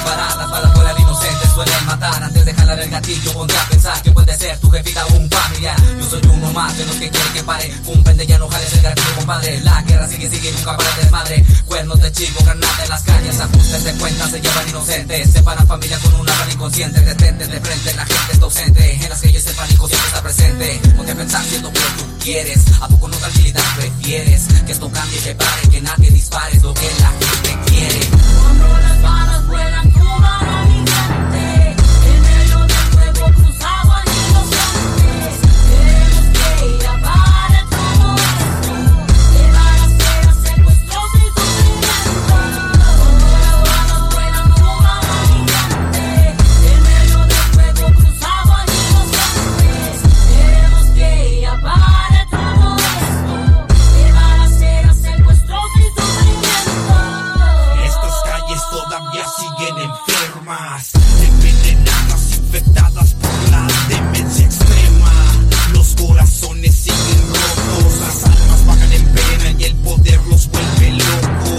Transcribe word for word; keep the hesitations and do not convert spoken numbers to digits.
disparar. Las balas vuelan inocentes, suelen matar. Antes de jalar el gatillo, ponte a pensar que puede ser tu jefita o un familiar. Yo soy uno más de los que quiere que pare. Un pende, ya no jales el gatillo, compadre. La guerra sigue, sigue, nunca para el desmadre. Cuernos de chivo, granada en las calles. Ajustes de cuentas, se llevan inocentes. Separan familia con una bala inconsciente. Detente de frente, la gente está ausente. En las calles el pánico siempre está presente. Ponte a pensar si es lo que tú quieres. ¿A poco no tranquilidad prefieres? Que esto cambie, que pare, que nadie dispare. Es lo que la gente quiere. Cuando las balas vuelan, crudan a mi mente. En medio del fuego cruzado al inocentes. Tenemos que ir a parar todo esto. De balaceras, secuestros y sufrimiento. Cuando las balas vuelan, crudan a mi mente. En medio del fuego cruzado al inocentes. Tenemos que ir a parar todo esto. De balaceras, secuestros y sufrimiento. Estas calles todavía siguen enfermas, envenenadas, infectadas por la demencia extrema. Los corazones siguen rotos, las almas bajan en pena y el poder los vuelve locos.